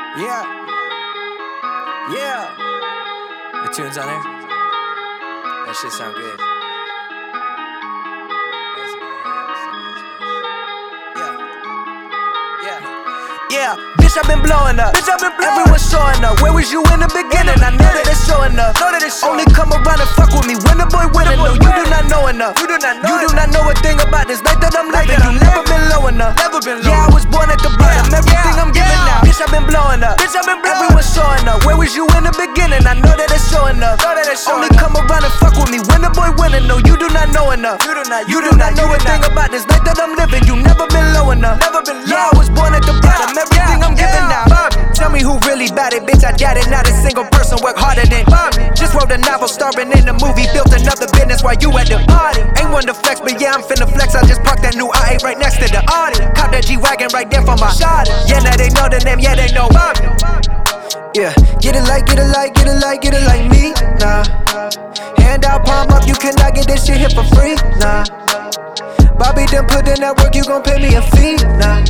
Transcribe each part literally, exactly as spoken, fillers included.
Yeah. Yeah. The tunes on there? That shit sound good. Yeah, bitch, I've been blowing up. Bitch, I've been blowing. Everyone's showing up. Where was you in the beginning? I know that it's showing up. Know that it's showing. Only come around and fuck with me when the boy winning. No, you do not know enough. You do not know. You do not know a thing about this life that I'm living. You never been low enough. Never been low. Yeah, I was born at the bottom. Everything I'm giving now. Bitch, I've been blowing up. Bitch, I've been blowing. Everyone's showing up. Where was you in the beginning? I know that it's showing up. Know that it's showing. Only come around and fuck with me when the boy winning. No, you do not know enough. You do not. You do not know a thing about this life that I'm living. You never been low enough. Never been low. Yeah, I was born at the bottom. Everything I'm giving now. Tell me who really bout it, bitch, I doubt it. Not a single person work harder than Bobby. Just wrote a novel, starring in the movie. Built another business while you at the party. Ain't one to flex, but yeah, I'm finna flex. I just parked that new I eight right next to the Audi. Cop that G-Wagon right there for my shawty. Yeah, now they know the name, yeah, they know Bobby. Yeah, get it like, get it like, get it like, get it like me, nah. Hand out, palm up, you cannot get this shit here for free, nah. Bobby done put in that work, you gon' pay me a fee, nah.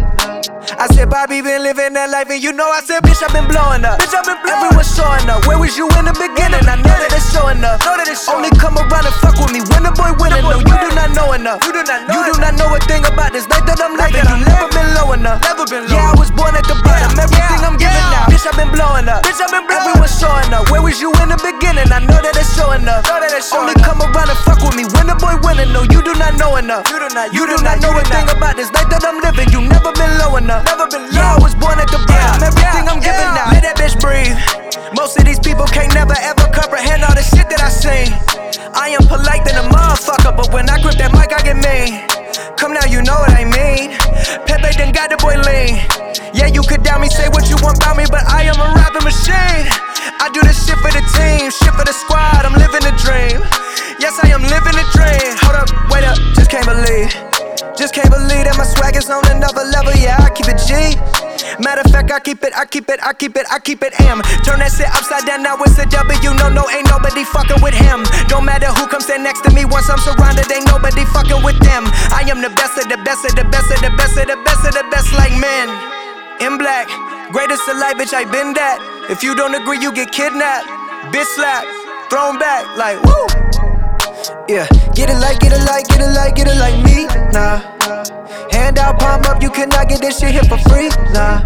I said, Bobby been living that life, and you know I said, bitch, I've been blowing up. Bitch, I've been blowing. Everyone's showing up. Where was you in the beginning? I know that it's showing up. Know that it's showing. Only come around and fuck with me when the boy winning. No, you do not know enough. You do not know. You do not know a thing about this life that I'm living. You never been low enough. Never been low. Yeah, I was born at the bottom. Everything I'm giving now. Bitch, I've been blowing up. Bitch, I've been blowing. Everyone's showing up. Where was you in the beginning? I know that it's showing up. Know that it's showing. Only come around and fuck with me when the boy winning. No, you do not know enough. You do not. You do not know a thing about this life that I'm living. You never been low enough. Never been low. Yeah, I was born at the bottom. Everything I'm giving now. Let that bitch breathe. Most of these people can't never ever comprehend all the shit that I seen. I am polite than a motherfucker, but when I grip that mic, I get mean. Come now, you know what I mean. Pepe done got the boy lean. Yeah, you could doubt me, say what you want about me, but I am a rapping machine. I do this shit for the team, shit for the squad. I'm living the dream. Yes, I am living the dream. Hold up, wait up, just can't believe. Just can't believe that my swag is on another level. Yeah, I keep it G. Matter of fact, I keep it, I keep it, I keep it, I keep it M. Turn that shit upside down, now it's a W. No, no, ain't nobody fucking with him. Don't matter who comes stand next to me. Once I'm surrounded, ain't nobody fucking with them. I am the best of the best of the best of the best of the best of the best, like men. In black, greatest of life, bitch, I been that. If you don't agree, you get kidnapped. Bitch slap, thrown back, like woo. Yeah, get it like, get it like, get it like, get it like me, nah. Hand out, palm up, you cannot get this shit here for free, nah.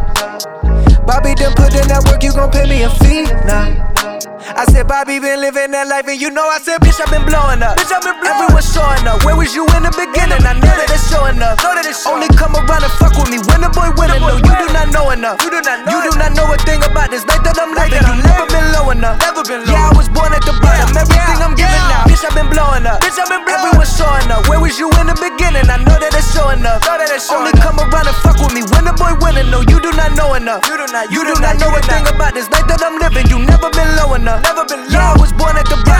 Bobby done put in that work, you gon' pay me a fee, nah. I said, Bobby been living that life, and you know I said, bitch, I've been blowing up. Bitch, I've been blowing. Everyone's showing up. Where was you in the beginning? I know that it's showing up. Know that it's showing. Only come around and fuck with me when the boy winning. No, you do not know enough. You do not know. You do not know a thing about this life that I'm living. You never been low enough. Never been low. Yeah, I was born at the bottom. Everything I'm giving now. Bitch, I've been blowing up. Bitch, I've been blowing. Everyone's showing up. Where was you in the beginning? I know that it's showing up. Know that it's showing. Only come around and fuck with me when the boy winning. No, you do not know enough. You do not. You do not know a thing about this life that I'm living. You never been low enough. Never been low. Yeah, I was born at the bottom.